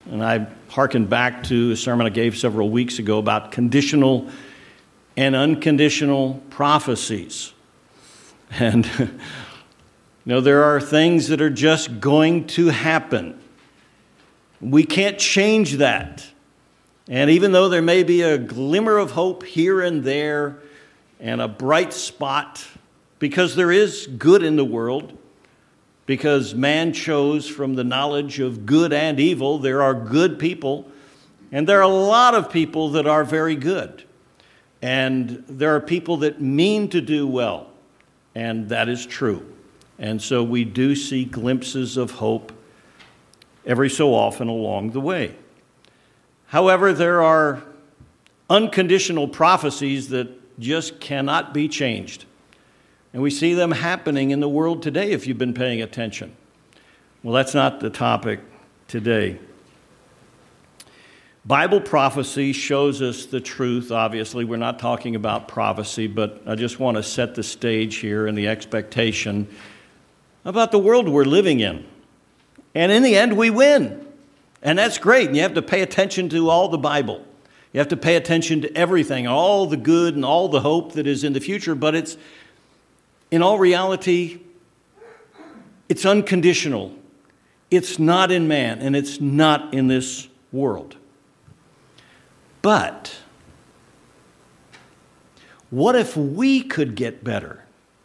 And I hearkened back to a sermon I gave several weeks ago about conditional and unconditional prophecies. And, there are things that are just going to happen. We can't change that. And even though there may be a glimmer of hope here and there and a bright spot, because there is good in the world, because man chose from the knowledge of good and evil, there are good people, and there are a lot of people that are very good. And there are people that mean to do well, and that is true. And so we do see glimpses of hope every so often along the way. However, there are unconditional prophecies that just cannot be changed. And we see them happening in the world today if you've been paying attention. Well, that's not the topic today. Bible prophecy shows us the truth. Obviously, we're not talking about prophecy, but I just want to set the stage here and the expectation about the world we're living in. And in the end, we win. And that's great. And you have to pay attention to all the Bible. You have to pay attention to everything, all the good and all the hope that is in the future. But it's, in all reality, it's unconditional. It's not in man, and it's not in this world. But what if we could get better?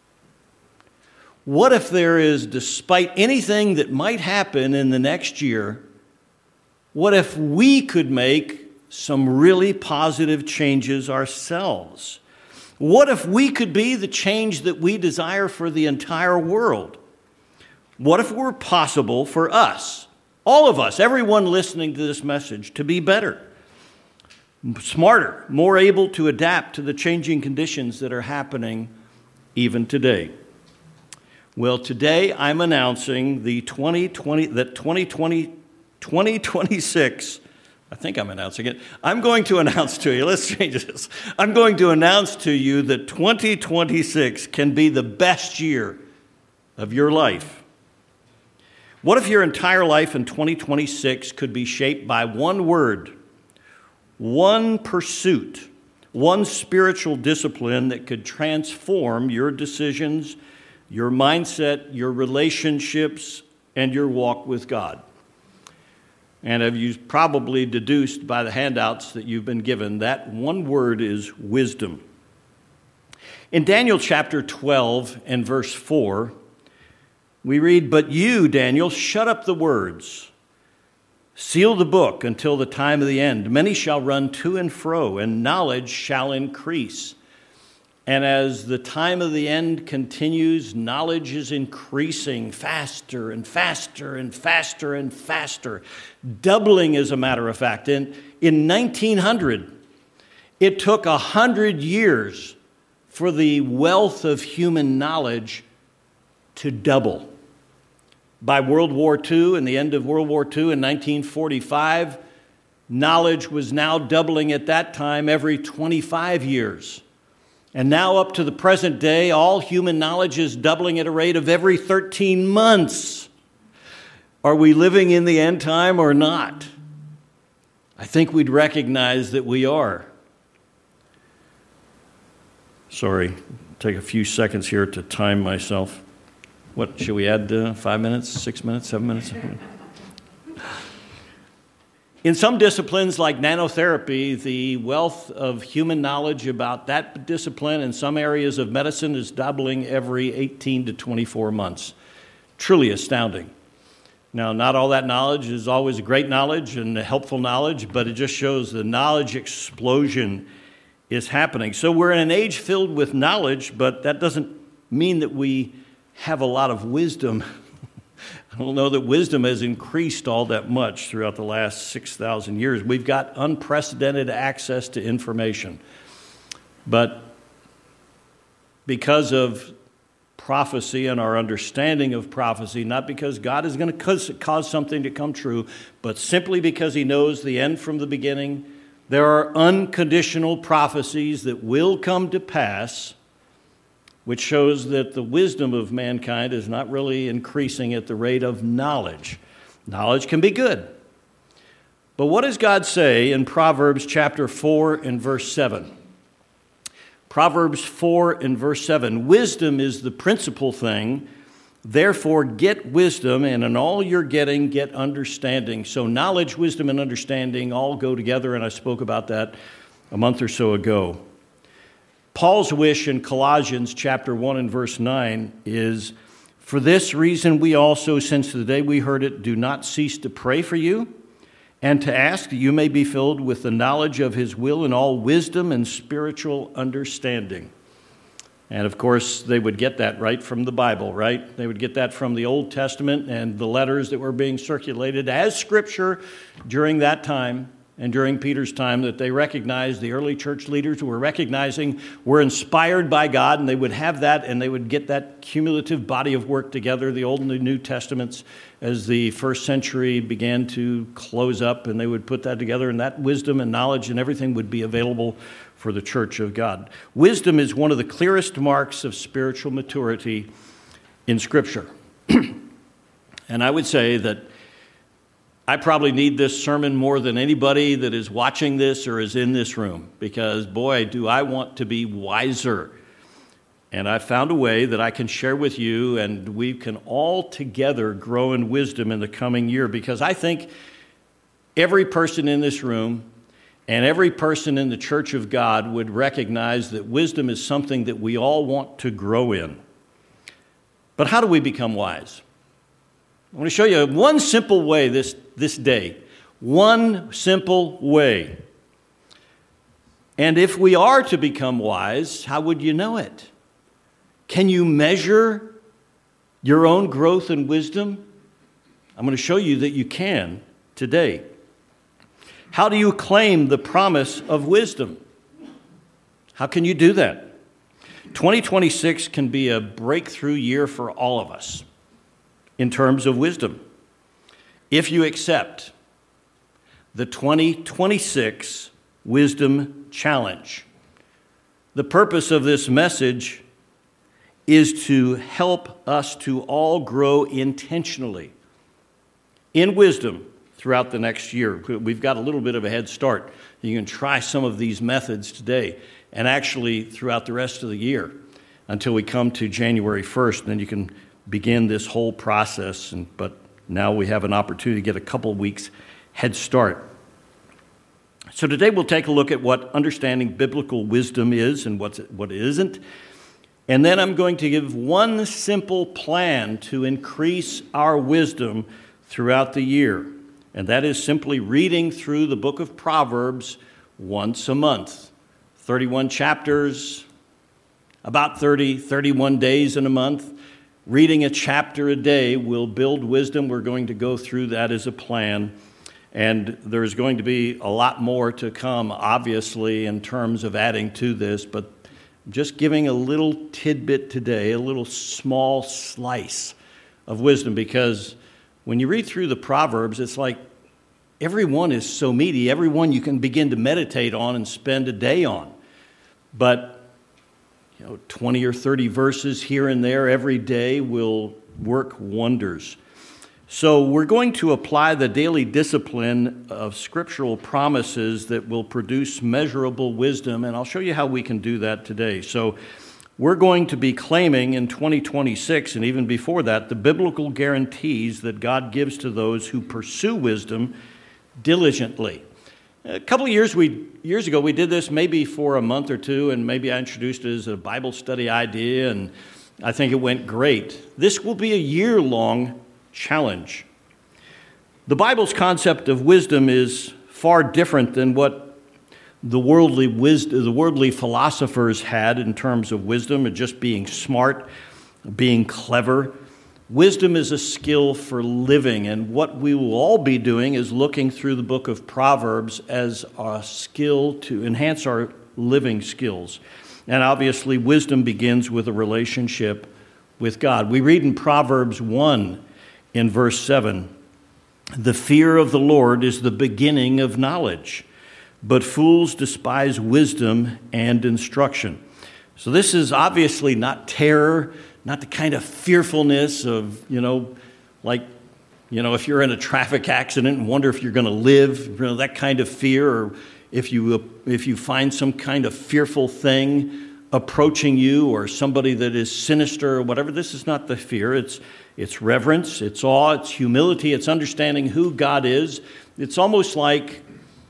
What if there is, despite anything that might happen in the next year, what if we could make some really positive changes ourselves? What if we could be the change that we desire for the entire world? What if it were possible for us, all of us, everyone listening to this message, to be better, smarter, more able to adapt to the changing conditions that are happening even today? Well, today I'm announcing the 2026, I think I'm announcing it. I'm going to announce to you, let's change this. I'm going to announce to you that 2026 can be the best year of your life. What if your entire life in 2026 could be shaped by one word, one pursuit, one spiritual discipline that could transform your decisions, your mindset, your relationships, and your walk with God? And have you probably deduced by the handouts that you've been given, that one word is wisdom. In Daniel chapter 12 and verse 4, we read, "But you, Daniel, shut up the words. Seal the book until the time of the end. Many shall run to and fro, and knowledge shall increase." And as the time of the end continues, knowledge is increasing faster and faster and faster and faster, doubling as a matter of fact. And in 1900, it took 100 years for the wealth of human knowledge to double. By World War II and the end of World War II in 1945, knowledge was now doubling at that time every 25 years. And now up to the present day, all human knowledge is doubling at a rate of every 13 months. Are we living in the end time or not? I think we'd recognize that we are. Sorry, take a few seconds here to time myself. What, should we add 5 minutes, 6 minutes, 7 minutes? In some disciplines like nanotherapy, the wealth of human knowledge about that discipline in some areas of medicine is doubling every 18 to 24 months. Truly astounding. Now, not all that knowledge is always great knowledge and helpful knowledge, but it just shows the knowledge explosion is happening. So we're in an age filled with knowledge, but that doesn't mean that we have a lot of wisdom. I don't know that wisdom has increased all that much throughout the last 6,000 years. We've got unprecedented access to information. But because of prophecy and our understanding of prophecy, not because God is going to cause something to come true, but simply because he knows the end from the beginning, there are unconditional prophecies that will come to pass, which shows that the wisdom of mankind is not really increasing at the rate of knowledge. Knowledge can be good, But what does God say in Proverbs chapter 4 and verse 7? Proverbs 4 and verse 7, wisdom is the principal thing. Therefore, get wisdom, and in all you're getting, get understanding. So knowledge, wisdom, and understanding all go together, and I spoke about that a month or so ago. Paul's wish in Colossians chapter 1 and verse 9 is, for this reason we also, since the day we heard it, do not cease to pray for you, and to ask that you may be filled with the knowledge of his will in all wisdom and spiritual understanding. And of course, they would get that right from the Bible, right? They would get that from the Old Testament and the letters that were being circulated as Scripture during that time and during Peter's time, that they recognized, the early church leaders were recognizing, were inspired by God, and they would have that, and they would get that cumulative body of work together, the Old and the New Testaments, as the first century began to close up, and they would put that together, and that wisdom and knowledge and everything would be available for the church of God. Wisdom is one of the clearest marks of spiritual maturity in Scripture. And I would say that I probably need this sermon more than anybody that is watching this or is in this room, because, boy, do I want to be wiser. And I found a way that I can share with you, and we can all together grow in wisdom in the coming year, because I think every person in this room and every person in the church of God would recognize that wisdom is something that we all want to grow in. But how do we become wise? I want to show you one simple way this day. One simple way. And if we are to become wise, how would you know it? Can you measure your own growth and wisdom? I'm going to show you that you can today. How do you claim the promise of wisdom? How can you do that? 2026 can be a breakthrough year for all of us in terms of wisdom, if you accept the 2026 Wisdom Challenge. The purpose of this message is to help us to all grow intentionally in wisdom throughout the next year. We've got a little bit of a head start. You can try some of these methods today and actually throughout the rest of the year until we come to January 1st, and then you can begin this whole process. But now we have an opportunity to get a couple weeks head start. So today we'll take a look at what understanding biblical wisdom is and what it isn't. And then I'm going to give one simple plan to increase our wisdom throughout the year. And that is simply reading through the book of Proverbs once a month. 31 chapters, about 31 days in a month. Reading a chapter a day will build wisdom. We're going to go through that as a plan. And there's going to be a lot more to come, obviously, in terms of adding to this. But just giving a little tidbit today, a little small slice of wisdom. Because when you read through the Proverbs, it's like every one is so meaty. Every one you can begin to meditate on and spend a day on. But 20 or 30 verses here and there every day will work wonders. So we're going to apply the daily discipline of scriptural promises that will produce measurable wisdom, and I'll show you how we can do that today. So we're going to be claiming in 2026, and even before that, the biblical guarantees that God gives to those who pursue wisdom diligently. A couple of years ago, we did this maybe for a month or two, and maybe I introduced it as a Bible study idea, and I think it went great. This will be a year-long challenge. The Bible's concept of wisdom is far different than what the worldly philosophers had in terms of wisdom, and just being smart, being clever. Wisdom is a skill for living, and what we will all be doing is looking through the book of Proverbs as a skill to enhance our living skills. And obviously, wisdom begins with a relationship with God. We read in Proverbs 1 in verse 7, "The fear of the Lord is the beginning of knowledge, but fools despise wisdom and instruction." So this is obviously not terror, not the kind of fearfulness of, like if you're in a traffic accident and wonder if you're going to live, that kind of fear, or if you find some kind of fearful thing approaching you, or somebody that is sinister or whatever, this is not the fear. It's reverence, it's awe, it's humility, it's understanding who God is. It's almost like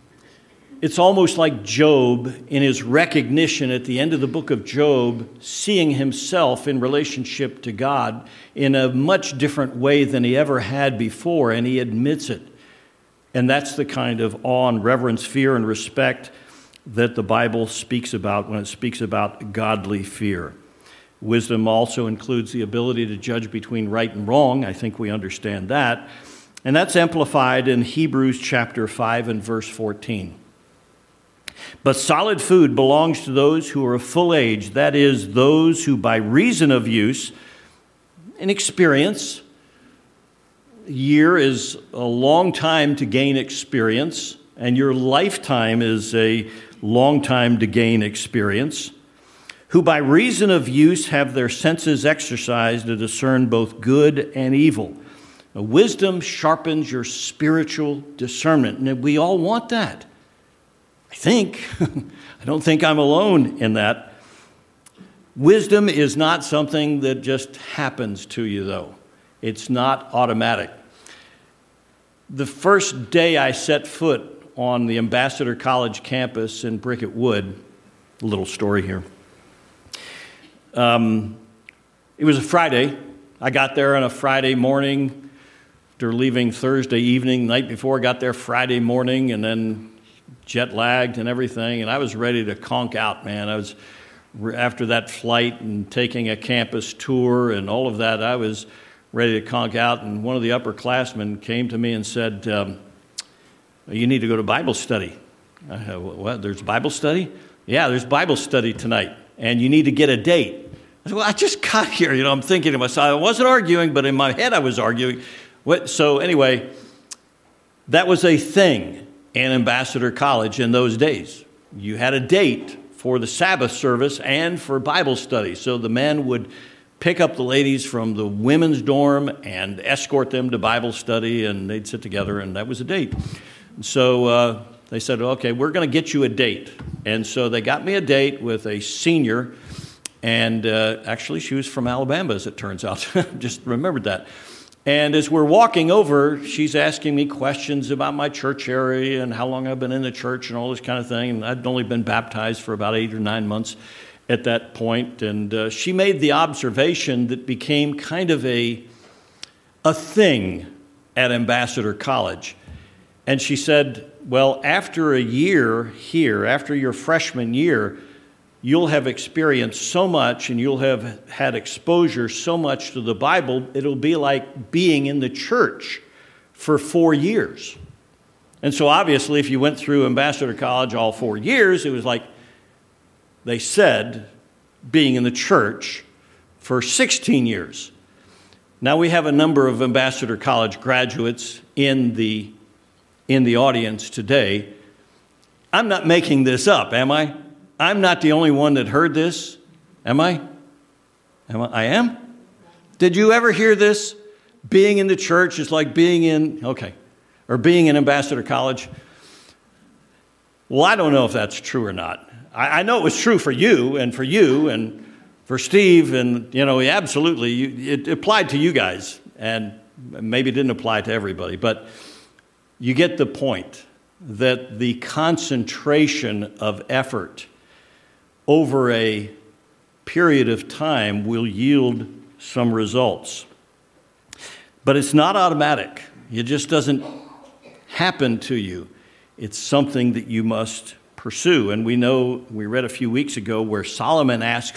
Job in his recognition at the end of the book of Job, seeing himself in relationship to God in a much different way than he ever had before, and he admits it. And that's the kind of awe and reverence, fear and respect that the Bible speaks about when it speaks about godly fear. Wisdom also includes the ability to judge between right and wrong. I think we understand that. And that's amplified in Hebrews chapter 5 and verse 14. But solid food belongs to those who are of full age, that is, those who by reason of use and experience, a year is a long time to gain experience, and your lifetime is a long time to gain experience, who by reason of use have their senses exercised to discern both good and evil. Now, wisdom sharpens your spiritual discernment, and we all want that. I think. I don't think I'm alone in that. Wisdom is not something that just happens to you, though. It's not automatic. The first day I set foot on the Ambassador College campus in Bricket Wood, a little story here. It was a Friday. I got there on a Friday morning after leaving Thursday evening. Night before, got there Friday morning, and then jet lagged and everything, and I was ready to conk out, man. After that flight and taking a campus tour and all of that, I was ready to conk out, and one of the upperclassmen came to me and said, you need to go to Bible study. I said, what, there's Bible study? Yeah, there's Bible study tonight, and you need to get a date. I said, well, I just got here. I'm thinking to myself, I wasn't arguing, but in my head I was arguing. So anyway, that was a thing in Ambassador College in those days. You had a date for the Sabbath service and for Bible study. So the men would pick up the ladies from the women's dorm and escort them to Bible study, and they'd sit together, and that was a date. So they said, okay, we're going to get you a date. And so they got me a date with a senior, and actually she was from Alabama, as it turns out. Just remembered that. And as we're walking over, she's asking me questions about my church area and how long I've been in the church and all this kind of thing. And I'd only been baptized for about 8 or 9 months at that point. And she made the observation that became kind of a thing at Ambassador College. And she said, well, after a year here, after your freshman year, you'll have experienced so much and you'll have had exposure so much to the Bible, it'll be like being in the church for 4 years. And so obviously, if you went through Ambassador College all 4 years, it was like they said being in the church for 16 years. Now we have a number of Ambassador College graduates in the audience today. I'm not making this up, am I? I'm not the only one that heard this, am I? I am? Did you ever hear this? Being in the church is like being or being in Ambassador College. Well, I don't know if that's true or not. I know it was true for you and for Steve, and absolutely, it applied to you guys, and maybe it didn't apply to everybody, but you get the point that the concentration of effort over a period of time will yield some results. But it's not automatic. It just doesn't happen to you. It's something that you must pursue. And we read a few weeks ago where Solomon asked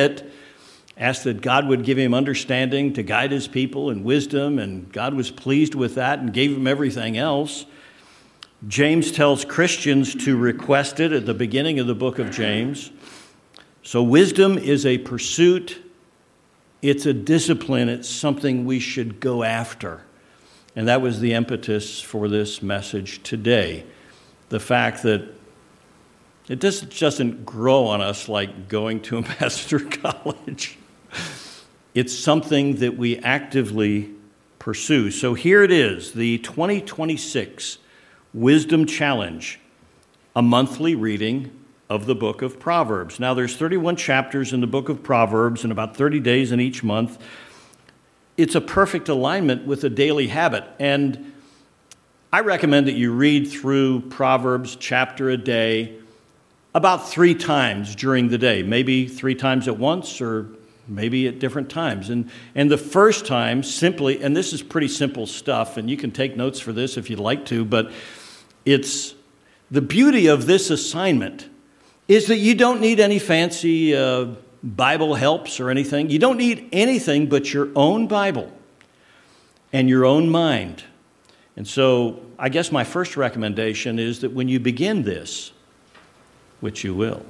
that God would give him understanding to guide his people and wisdom, and God was pleased with that and gave him everything else. James tells Christians to request it at the beginning of the book of James. So wisdom is a pursuit, it's a discipline, it's something we should go after. And that was the impetus for this message today. The fact that it just doesn't grow on us like going to Ambassador College. It's something that we actively pursue. So here it is, the 2026 Wisdom Challenge, a monthly reading of the book of Proverbs. Now, there's 31 chapters in the book of Proverbs and about 30 days in each month. It's a perfect alignment with a daily habit. And I recommend that you read through Proverbs chapter a day about 3 times during the day, maybe 3 times at once or maybe at different times. And the first time simply, and this is pretty simple stuff, and you can take notes for this if you'd like to, but it's the beauty of this assignment is that you don't need any fancy Bible helps or anything. You don't need anything but your own Bible and your own mind. And so I guess my first recommendation is that when you begin this, which you will,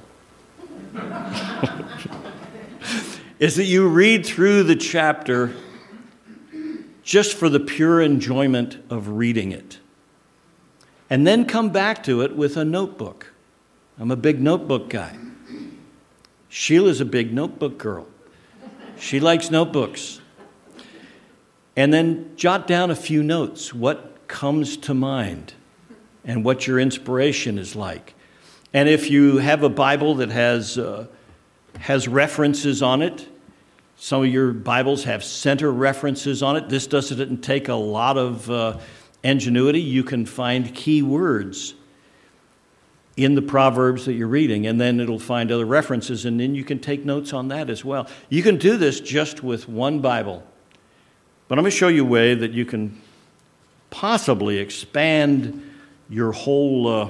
is that you read through the chapter just for the pure enjoyment of reading it. And then come back to it with a notebook. I'm a big notebook guy. Sheila's a big notebook girl. She likes notebooks. And then jot down a few notes, what comes to mind and what your inspiration is like. And if you have a Bible that has references on it, some of your Bibles have center references on it. This doesn't take a lot of ingenuity. You can find key words in the Proverbs that you're reading, and then it'll find other references, and then you can take notes on that as well. You can do this just with one Bible. But I'm going to show you a way that you can possibly expand your whole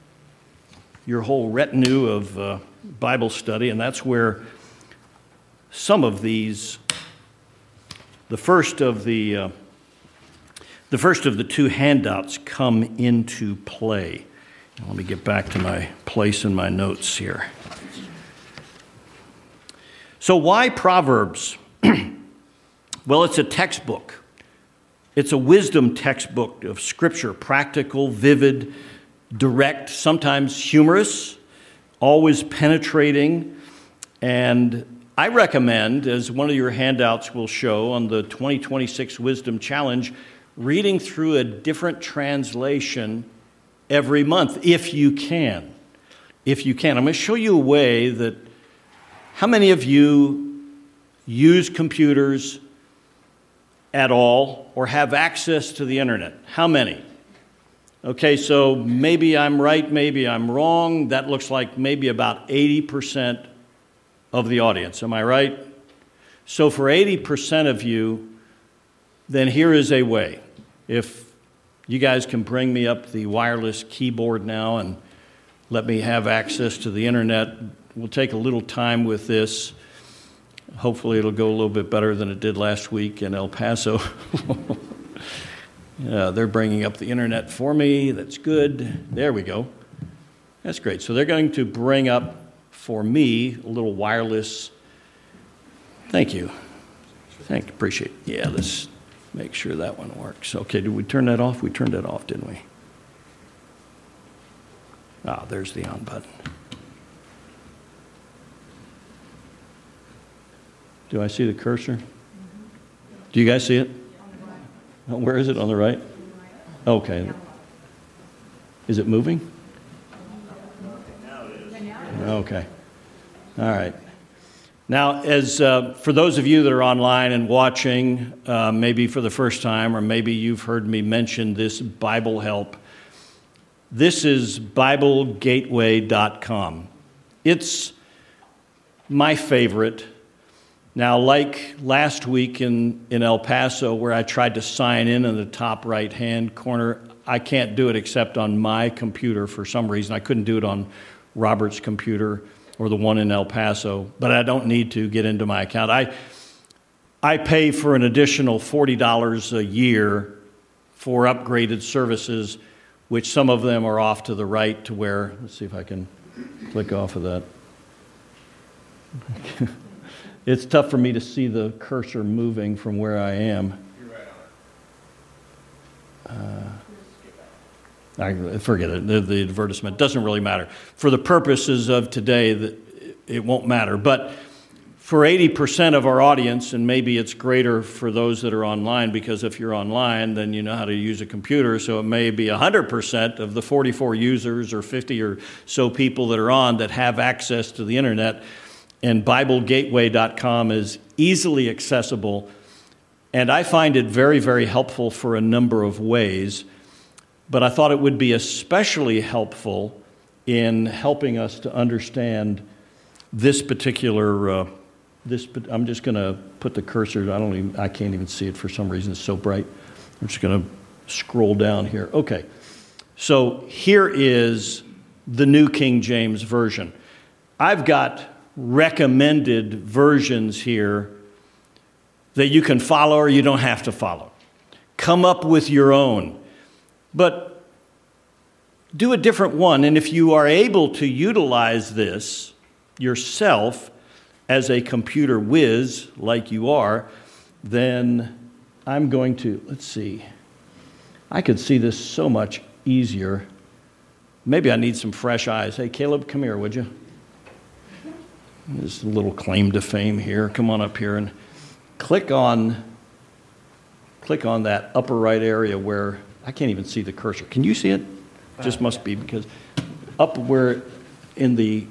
retinue of Bible study, and that's where some of these, the first of the 2 handouts come into play. Let me get back to my place in my notes here. So why Proverbs? Well, it's a textbook. It's a wisdom textbook of Scripture, practical, vivid, direct, sometimes humorous, always penetrating. And I recommend, as one of your handouts will show on the 2026 Wisdom Challenge, reading through a different translation every month, if you can. If you can. I'm going to show you a way that, how many of you use computers at all or have access to the internet? How many? Okay, so maybe I'm right, maybe I'm wrong. That looks like maybe about 80% of the audience. Am I right? So for 80% of you, then here is a way. If you guys can bring me up the wireless keyboard now and let me have access to the internet. We'll take a little time with this. Hopefully it'll go a little bit better than it did last week in El Paso. They're bringing up the internet for me. That's good. There we go. That's great. So they're going to bring up for me a little wireless. Thank you. Appreciate it. Yeah, let's make sure that one works. Okay, did we turn that off? We turned that off, didn't we? There's the on button. Do I see the cursor? Do you guys see it? Oh, where is it? On the right? Okay. Is it moving? Okay. All right. Now, as for those of you that are online and watching, maybe for the first time, or maybe you've heard me mention this Bible help, this is BibleGateway.com. It's my favorite. Now, like last week in El Paso, where I tried to sign in the top right-hand corner, I can't do it except on my computer for some reason. I couldn't do it on Robert's computer or the one in El Paso, but I don't need to get into my account. I pay for an additional $40 a year for upgraded services, which some of them are off to the right to where, let's see if I can click off of that. It's tough for me to see the cursor moving from where I am. You're right on it. Forget it. The advertisement doesn't really matter. For the purposes of today, it won't matter. But for 80% of our audience, and maybe it's greater for those that are online, because if you're online, then you know how to use a computer, so it may be 100% of the 44 users or 50 or so people that are on that have access to the internet, and BibleGateway.com is easily accessible, and I find it very, very helpful for a number of ways, but I thought it would be especially helpful in helping us to understand this particular I'm just going to put the cursor, I can't even see it for some reason, it's so bright. I'm just going to scroll down here. Okay, so here is the New King James Version. I've got recommended versions here that you can follow or you don't have to follow. Come up with your own, but do a different one, and if you are able to utilize this yourself, as a computer whiz like you are, then I'm going to, let's see, I could see this so much easier. Maybe I need some fresh eyes. Hey, Caleb, come here, would you? This little claim to fame here. Come on up here and click on that upper right area where I can't even see the cursor. Can you see it? Just must be because up where in the,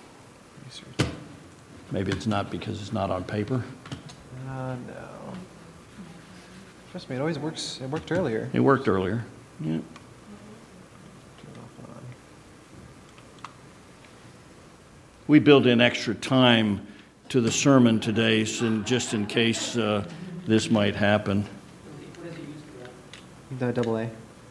maybe it's not because it's not on paper. No. Trust me, it always works. It worked earlier. It worked earlier. Yeah. We built in extra time to the sermon today, so just in case this might happen. The AA.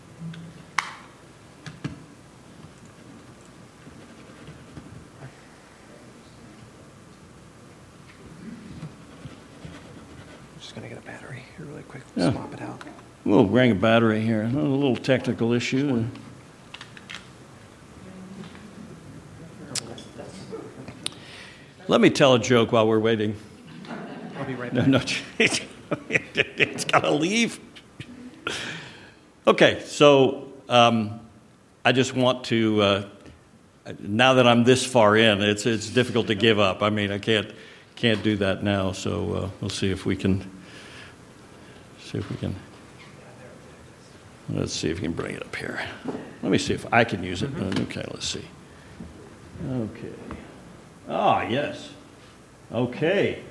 Yeah. Swap it out. We'll bring a battery here. A little technical issue. Let me tell a joke while we're waiting. I'll be right back. No, it's got to leave. Okay, so I just want to, now that I'm this far in, it's difficult to give up. I mean, I can't do that now, so we'll see if we can. Let's see if we can bring it up here. Let me see if I can use it. Okay, let's see. Okay. Ah, yes. Okay.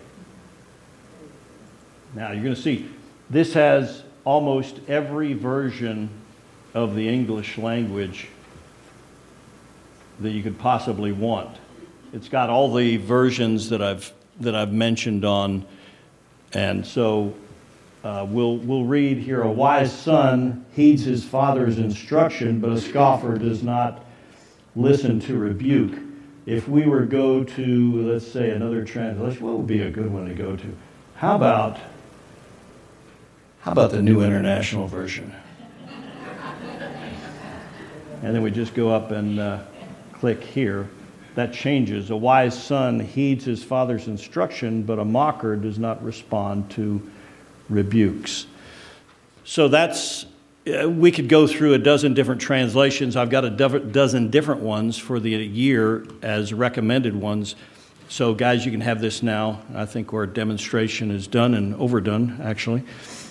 Now you're going to see this has almost every version of the English language that you could possibly want. It's got all the versions that I've mentioned on, and so we'll read here, a wise son heeds his father's instruction, but a scoffer does not listen to rebuke. If we were to go to, let's say, another translation, what would be a good one to go to? How about the New International Version? And then we just go up and click here. That changes. A wise son heeds his father's instruction, but a mocker does not respond to rebukes. So that's, we could go through a dozen different translations. I've got a dozen different ones for the year as recommended ones. So guys, you can have this now. I think our demonstration is done and overdone, actually.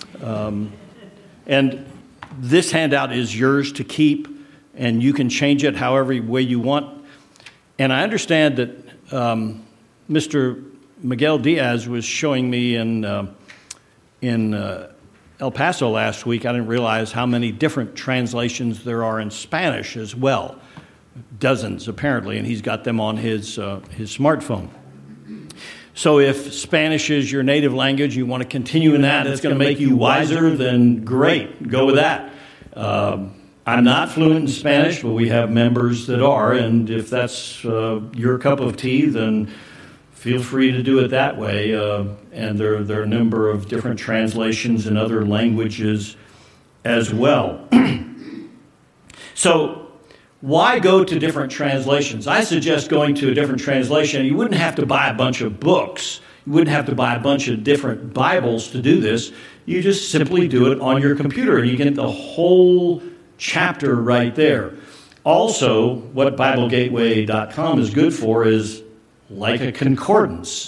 And this handout is yours to keep, and you can change it however way you want. And I understand that Mr. Miguel Diaz was showing me in El Paso last week. I didn't realize how many different translations there are in Spanish as well. Dozens, apparently, and he's got them on his smartphone. So if Spanish is your native language, you want to continue in that, it's going to make you wiser, then great, go with that. I'm not fluent in Spanish, but we have members that are, and if that's your cup of tea, then feel free to do it that way. And there are a number of different translations in other languages as well. So why go to different translations? I suggest going to a different translation. You wouldn't have to buy a bunch of books. You wouldn't have to buy a bunch of different Bibles to do this. You just simply do it on your computer, and you get the whole chapter right there. Also, what BibleGateway.com is good for is like a concordance.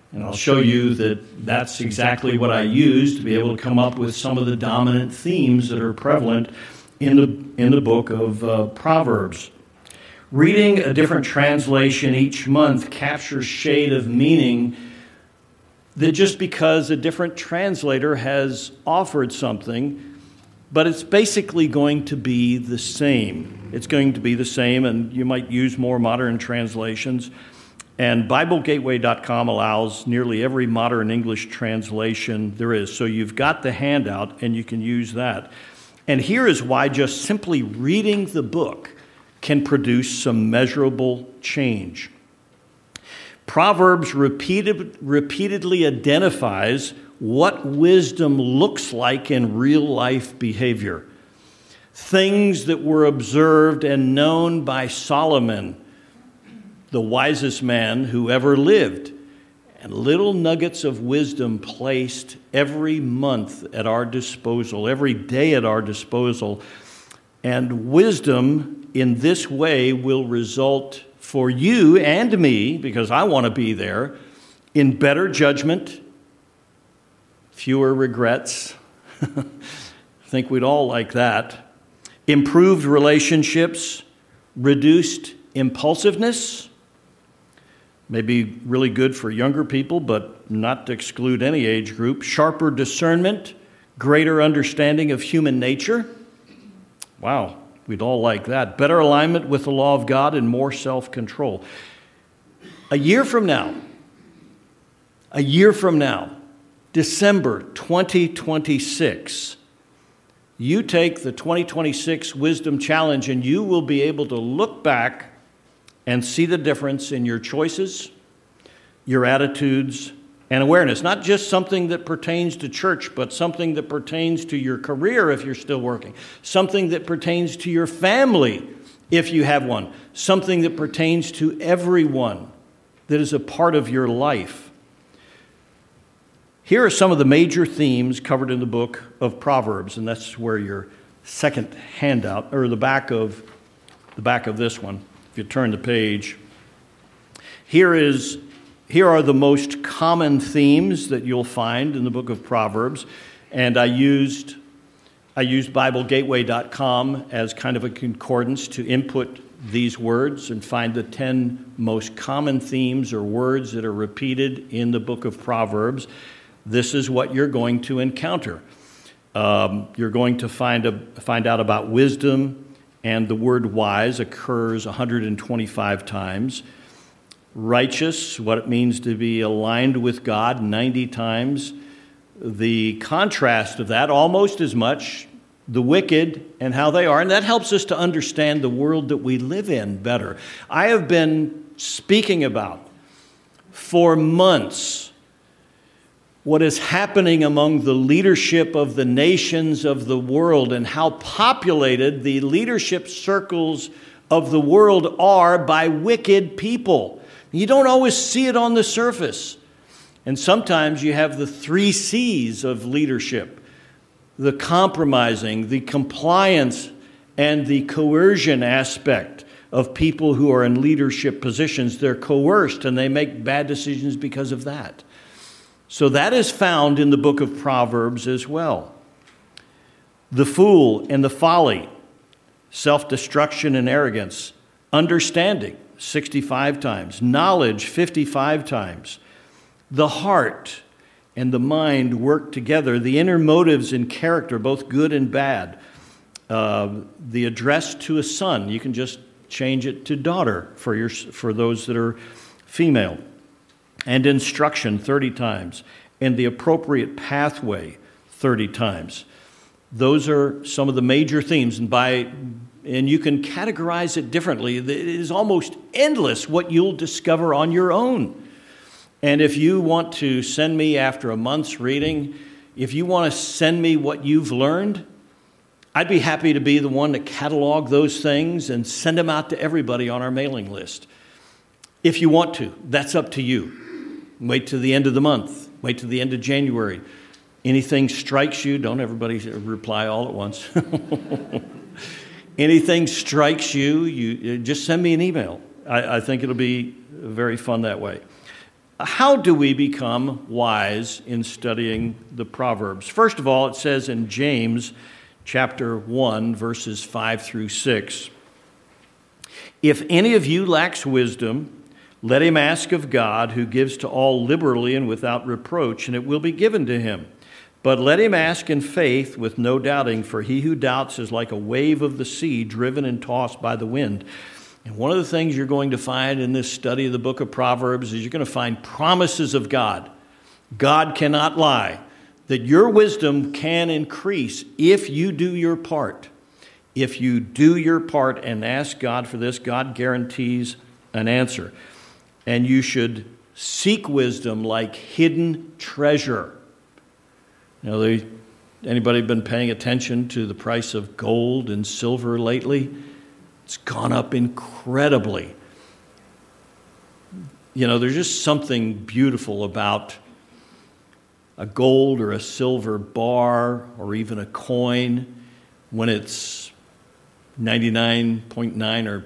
And I'll show you that that's exactly what I used to be able to come up with some of the dominant themes that are prevalent in the book of Proverbs. Reading a different translation each month captures shade of meaning that just because a different translator has offered something, but it's basically going to be the same. It's going to be the same, and you might use more modern translations. And BibleGateway.com allows nearly every modern English translation there is. So you've got the handout, and you can use that. And here is why just simply reading the book can produce some measurable change. Proverbs repeatedly identifies what wisdom looks like in real-life behavior. Things that were observed and known by Solomon, the wisest man who ever lived, and little nuggets of wisdom placed every month at our disposal, every day at our disposal. And wisdom in this way will result for you and me, because I want to be there, in better judgment, fewer regrets. I think we'd all like that. Improved relationships, reduced impulsiveness, maybe really good for younger people, but not to exclude any age group. Sharper discernment, greater understanding of human nature. Wow, we'd all like that. Better alignment with the law of God and more self-control. A year from now, December 2026, you take the 2026 Wisdom Challenge and you will be able to look back and see the difference in your choices, your attitudes, and awareness. Not just something that pertains to church, but something that pertains to your career if you're still working. Something that pertains to your family if you have one. Something that pertains to everyone that is a part of your life. Here are some of the major themes covered in the book of Proverbs, and that's where your second handout, or the back of this one. If you turn the page, here are the most common themes that you'll find in the book of Proverbs, and I used BibleGateway.com as kind of a concordance to input these words and find the 10 most common themes or words that are repeated in the book of Proverbs. This is what you're going to encounter. You're going to find out about wisdom, and the word wise occurs 125 times. Righteous, what it means to be aligned with God, 90 times. The contrast of that, almost as much, the wicked and how they are. And that helps us to understand the world that we live in better. I have been speaking about for months what is happening among the leadership of the nations of the world and how populated the leadership circles of the world are by wicked people. You don't always see it on the surface. And sometimes you have the 3 C's of leadership: the compromising, the compliance, and the coercion aspect of people who are in leadership positions. They're coerced and they make bad decisions because of that. So that is found in the book of Proverbs as well. The fool and the folly, self-destruction and arrogance, understanding, 65 times, knowledge, 55 times. The heart and the mind work together, the inner motives and character, both good and bad. The address to a son, you can just change it to daughter for those that are female. And instruction, 30 times. And the appropriate pathway, 30 times. Those are some of the major themes, and you can categorize it differently. It is almost endless what you'll discover on your own. And if you want to send me after a month's reading, if you want to send me what you've learned, I'd be happy to be the one to catalog those things and send them out to everybody on our mailing list. If you want to, that's up to you. Wait till the end of the month. Wait till the end of January. Anything strikes you, don't everybody reply all at once. Anything strikes you, you just send me an email. I think it'll be very fun that way. How do we become wise in studying the Proverbs? First of all, it says in James chapter 1, verses 5 through 6, "If any of you lacks wisdom, let him ask of God, who gives to all liberally and without reproach, and it will be given to him. But let him ask in faith with no doubting, for he who doubts is like a wave of the sea driven and tossed by the wind." And one of the things you're going to find in this study of the book of Proverbs is you're going to find promises of God. God cannot lie. That your wisdom can increase if you do your part. If you do your part and ask God for this, God guarantees an answer. And you should seek wisdom like hidden treasure. You know, anybody been paying attention to the price of gold and silver lately? It's gone up incredibly. You know, there's just something beautiful about a gold or a silver bar or even a coin when it's 99.9 or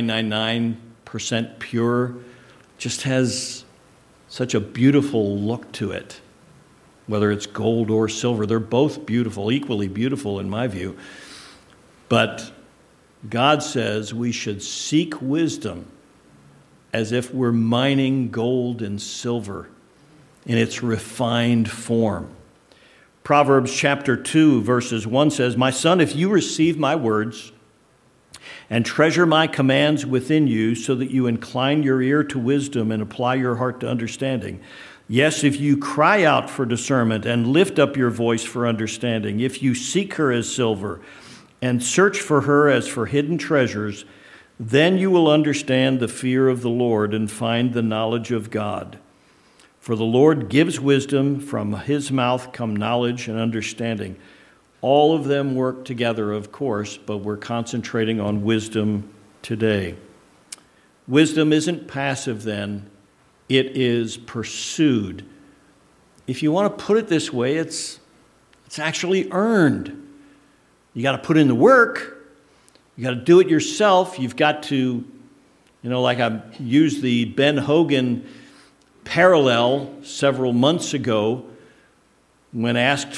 0.999% pure. Just has such a beautiful look to it. Whether it's gold or silver, they're both beautiful, equally beautiful in my view. But God says we should seek wisdom as if we're mining gold and silver in its refined form. Proverbs chapter 2, verses 1 says, "My son, if you receive my words and treasure my commands within you so that you incline your ear to wisdom and apply your heart to understanding. Yes, if you cry out for discernment and lift up your voice for understanding, if you seek her as silver and search for her as for hidden treasures, then you will understand the fear of the Lord and find the knowledge of God. For the Lord gives wisdom, from his mouth come knowledge and understanding." All of them work together, of course, but we're concentrating on wisdom today. Wisdom isn't passive then, it is pursued. If you want to put it this way, it's actually earned. You got to put in the work. You got to do it yourself. You've got to, like I used the Ben Hogan parallel several months ago when asked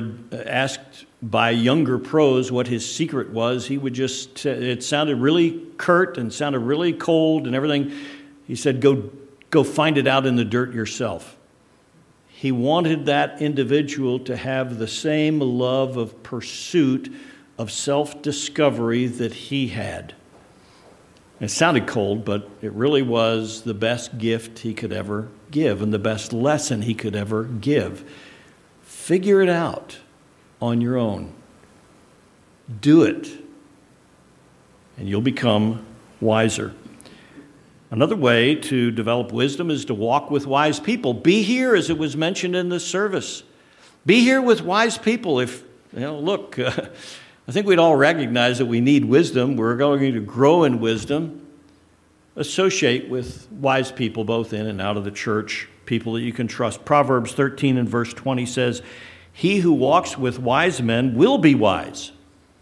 by younger pros what his secret was. He would just, it sounded really curt and sounded really cold and everything. He said, go find it out in the dirt yourself. He wanted that individual to have the same love of pursuit of self-discovery that he had. It sounded cold, but it really was the best gift he could ever give and the best lesson he could ever give. Figure it out on your own. Do it, and you'll become wiser. Another way to develop wisdom is to walk with wise people. Be here, as it was mentioned in this service. Be here with wise people. I think we'd all recognize that we need wisdom. We're going to grow in wisdom. Associate with wise people, both in and out of the church, people that you can trust. Proverbs 13 and verse 20 says, "He who walks with wise men will be wise."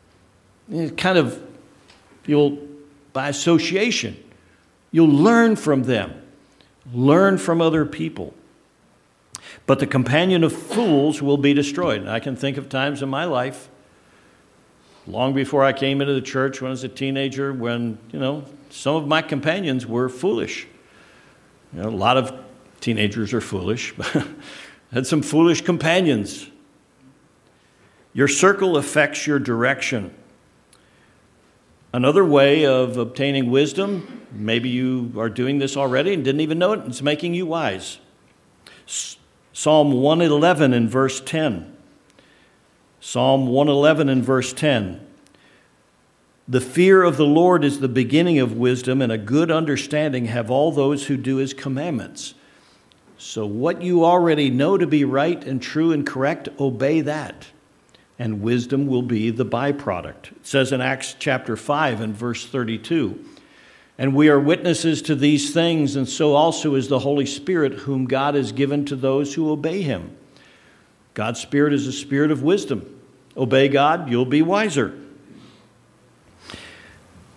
By association, you'll learn from them, learn from other people. But the companion of fools will be destroyed. And I can think of times in my life, long before I came into the church when I was a teenager, when, some of my companions were foolish. A lot of teenagers are foolish, but I had some foolish companions. Your circle affects your direction. Another way of obtaining wisdom, maybe you are doing this already and didn't even know it, it's making you wise. Psalm 111 and verse 10. Psalm 111 and verse 10. "The fear of the Lord is the beginning of wisdom, and a good understanding have all those who do his commandments." So what you already know to be right and true and correct, obey that. And wisdom will be the byproduct. It says in Acts chapter 5 and verse 32, "And we are witnesses to these things, and so also is the Holy Spirit, whom God has given to those who obey him." God's Spirit is a spirit of wisdom. Obey God, you'll be wiser.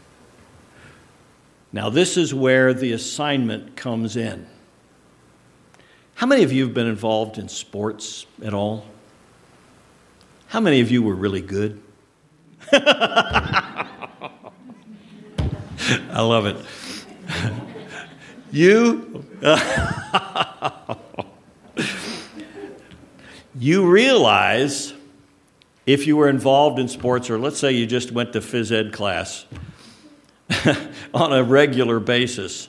Now, this is where the assignment comes in. How many of you have been involved in sports at all? How many of you were really good? I love it. You realize if you were involved in sports, or let's say you just went to phys ed class on a regular basis,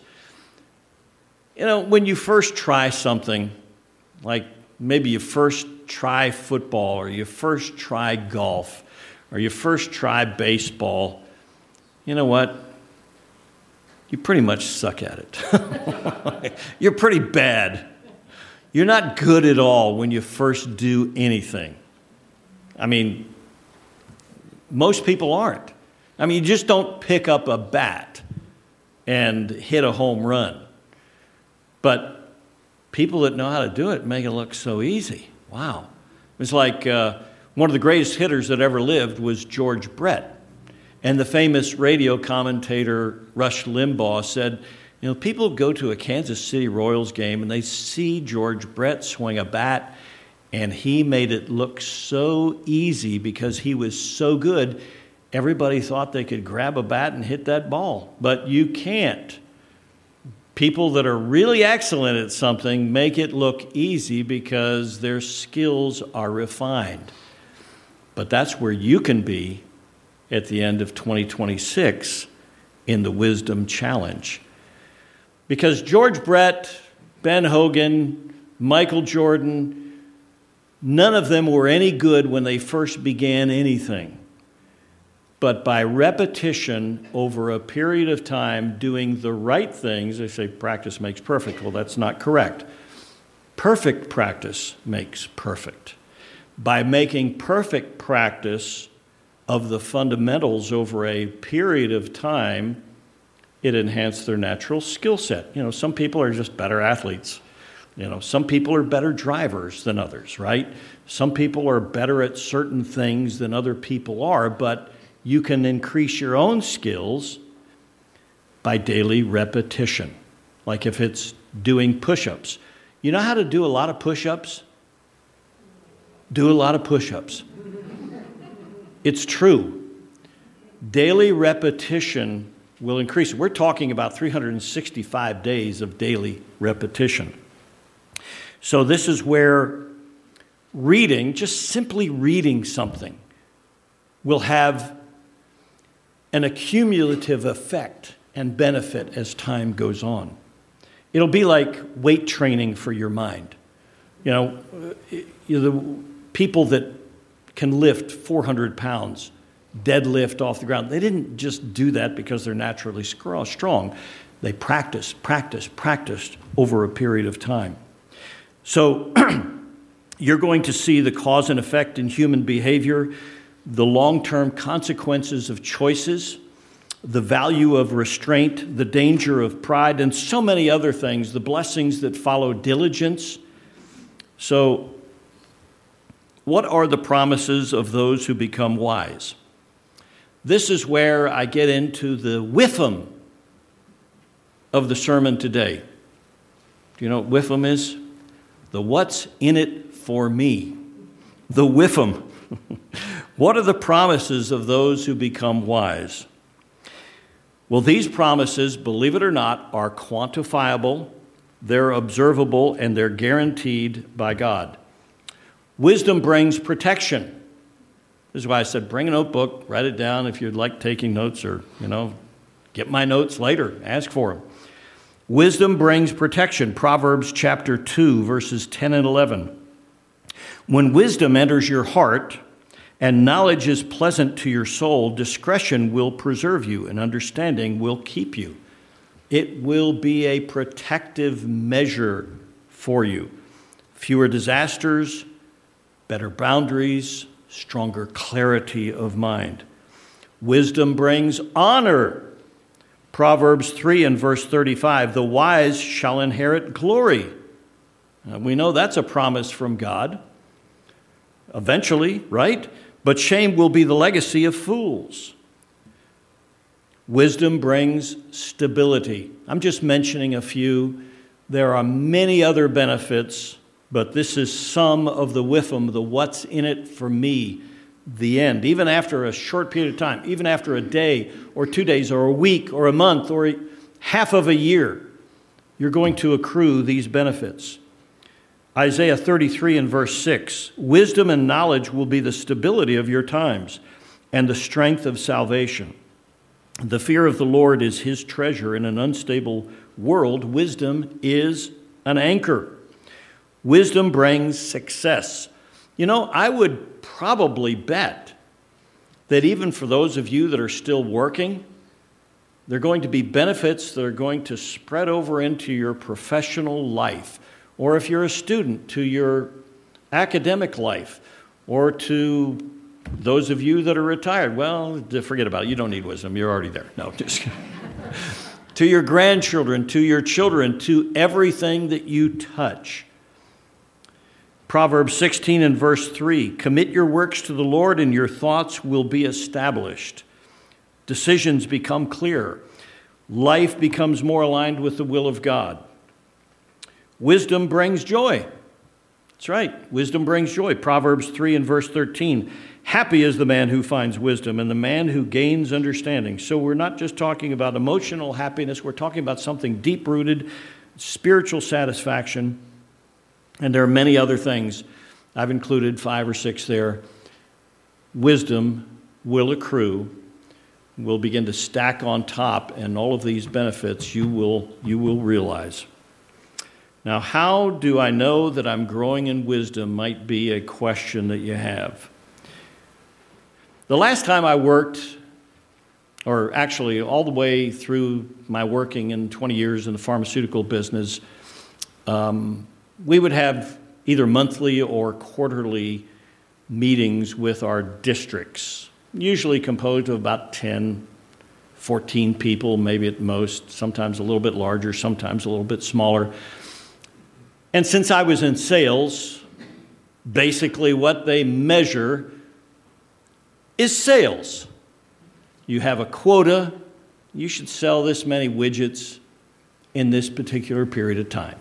when you first try something, like maybe you first try football, or you first try golf, or you first try baseball, you know what? You pretty much suck at it. You're pretty bad. You're not good at all when you first do anything. I mean, most people aren't. I mean, you just don't pick up a bat and hit a home run. But people that know how to do it make it look so easy. Wow. It's like one of the greatest hitters that ever lived was George Brett. And the famous radio commentator Rush Limbaugh said, people go to a Kansas City Royals game and they see George Brett swing a bat, and he made it look so easy because he was so good. Everybody thought they could grab a bat and hit that ball, but you can't. People that are really excellent at something make it look easy because their skills are refined. But that's where you can be at the end of 2026 in the Wisdom Challenge. Because George Brett, Ben Hogan, Michael Jordan, none of them were any good when they first began anything. But by repetition over a period of time, doing the right things, they say practice makes perfect. Well, that's not correct. Perfect practice makes perfect. By making perfect practice of the fundamentals over a period of time, it enhanced their natural skill set. Some people are just better athletes. Some people are better drivers than others, right? Some people are better at certain things than other people are, but you can increase your own skills by daily repetition. Like if it's doing push-ups. You know how to do a lot of push-ups? Do a lot of push-ups. It's true. Daily repetition will increase. We're talking about 365 days of daily repetition. So this is where reading, just simply reading something, will have an accumulative effect and benefit as time goes on. It'll be like weight training for your mind. The people that can lift 400 pounds, deadlift off the ground, they didn't just do that because they're naturally strong. They practiced over a period of time. So you're going to see the cause and effect in human behavior, the long-term consequences of choices, the value of restraint, the danger of pride, and so many other things, the blessings that follow diligence. So, what are the promises of those who become wise? This is where I get into the whiffum of the sermon today. Do you know what whiffum is? The what's in it for me. The whiffum. What are the promises of those who become wise? Well, these promises, believe it or not, are quantifiable, they're observable, and they're guaranteed by God. Wisdom brings protection. This is why I said bring a notebook, write it down if you'd like taking notes, or, get my notes later, ask for them. Wisdom brings protection. Proverbs chapter 2, verses 10 and 11. When wisdom enters your heart and knowledge is pleasant to your soul, discretion will preserve you and understanding will keep you. It will be a protective measure for you. Fewer disasters, better boundaries, stronger clarity of mind. Wisdom brings honor. Proverbs 3 and verse 35, the wise shall inherit glory. Now, we know that's a promise from God. Eventually, right? But shame will be the legacy of fools. Wisdom brings stability. I'm just mentioning a few There are many other benefits, but this is some of the WIFM, the what's in it for me, the end. Even after a short period of time, even after a day or 2 days or a week or a month or half of a year, you're going to accrue these benefits. Isaiah 33 and verse 6, wisdom and knowledge will be the stability of your times and the strength of salvation. The fear of the Lord is his treasure in an unstable world. Wisdom is an anchor. Wisdom brings success. You know, I would probably bet that even for those of you that are still working, there are going to be benefits that are going to spread over into your professional life, or if you're a student, to your academic life, or to those of you that are retired. Well, forget about it. You don't need wisdom. You're already there. No, just to your grandchildren, to your children, to everything that you touch. Proverbs 16 and verse 3, commit your works to the Lord and your thoughts will be established. Decisions become clearer. Life becomes more aligned with the will of God. Wisdom brings joy. That's right. Wisdom brings joy. Proverbs 3 and verse 13. Happy is the man who finds wisdom and the man who gains understanding. So we're not just talking about emotional happiness. We're talking about something deep-rooted, spiritual satisfaction. And there are many other things. I've included 5 or 6 there. Wisdom will accrue, will begin to stack on top, and all of these benefits you will realize. Now, how do I know that I'm growing in wisdom might be a question that you have. The last time I worked, or actually all the way through my working in 20 years in the pharmaceutical business, we would have either monthly or quarterly meetings with our districts, usually composed of about 10, 14 people, maybe at most, sometimes a little bit larger, sometimes a little bit smaller. And since I was in sales, basically what they measure is sales. You have a quota, you should sell this many widgets in this particular period of time.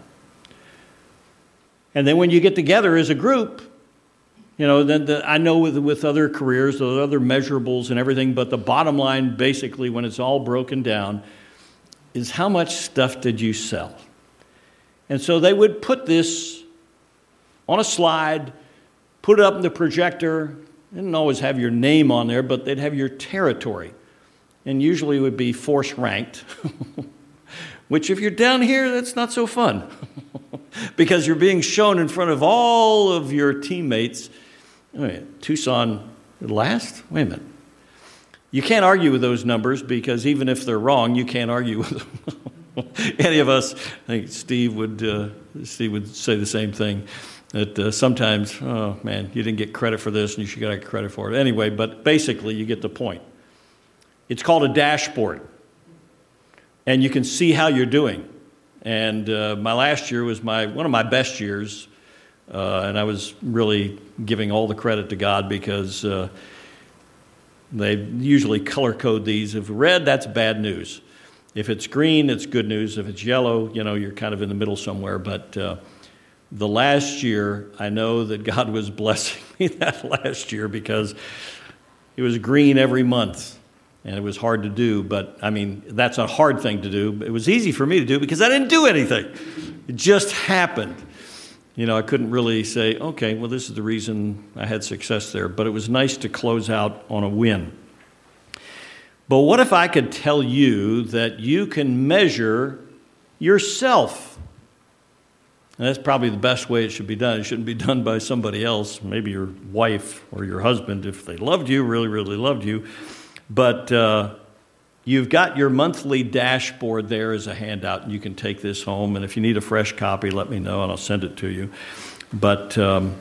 And then when you get together as a group, you know, I know with other careers, there are other measurables and everything, but the bottom line, basically, when it's all broken down, is how much stuff did you sell? And so they would put this on a slide, put it up in the projector. They didn't always have your name on there, but they'd have your territory. And usually it would be force ranked, which if you're down here, that's not so fun. Because you're being shown in front of all of your teammates. Wait, Tucson last? Wait a minute. You can't argue with those numbers because even if they're wrong, you can't argue with them. Any of us, I think Steve would say the same thing, that sometimes, oh man, you didn't get credit for this and you should get credit for it. Anyway, but basically you get the point. It's called a dashboard. And you can see how you're doing. And my last year was one of my best years, and I was really giving all the credit to God because they usually color code these. If red, that's bad news. If it's green, it's good news. If it's yellow, you know, you're kind of in the middle somewhere. But the last year, I know that God was blessing me that last year because it was green every month. And it was hard to do, but I mean, that's a hard thing to do. It was easy for me to do because I didn't do anything. It just happened. You know, I couldn't really say, okay, well, this is the reason I had success there. But it was nice to close out on a win. But what if I could tell you that you can measure yourself? And that's probably the best way it should be done. It shouldn't be done by somebody else, maybe your wife or your husband, if they loved you, really, really loved you. But you've got your monthly dashboard there as a handout, and you can take this home. And if you need a fresh copy, let me know, and I'll send it to you. But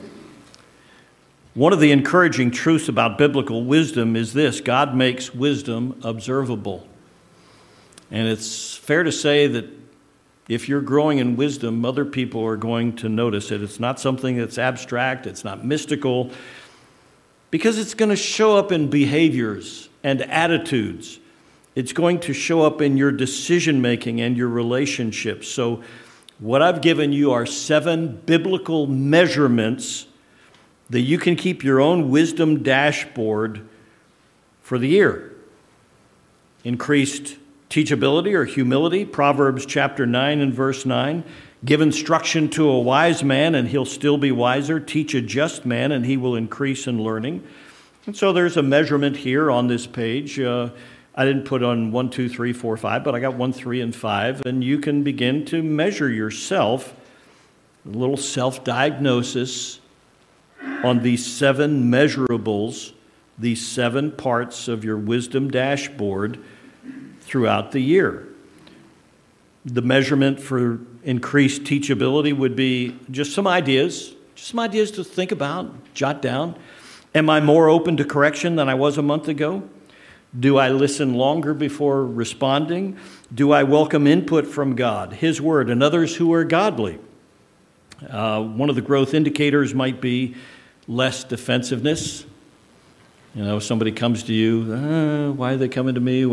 one of the encouraging truths about biblical wisdom is this: God makes wisdom observable. And it's fair to say that if you're growing in wisdom, other people are going to notice it. It's not something that's abstract. It's not mystical. Because it's going to show up in behaviors and attitudes. It's going to show up in your decision-making and your relationships. So What I've given you are 7 biblical measurements that you can keep your own wisdom dashboard for the year. Increased teachability or humility, Proverbs chapter 9 and verse 9. Give instruction to a wise man and he'll still be wiser. Teach a just man and he will increase in learning. And so there's a measurement here on this page. I didn't put on 1, 2, 3, 4, 5, but I got 1, 3, and 5. And you can begin to measure yourself, a little self-diagnosis on these 7 measurables, these 7 parts of your wisdom dashboard throughout the year. The measurement for increased teachability would be just some ideas to think about, jot down. Am I more open to correction than I was a month ago? Do I listen longer before responding? Do I welcome input from God, His Word, and others who are godly? One of the growth indicators might be less defensiveness. Somebody comes to you, why are they coming to me?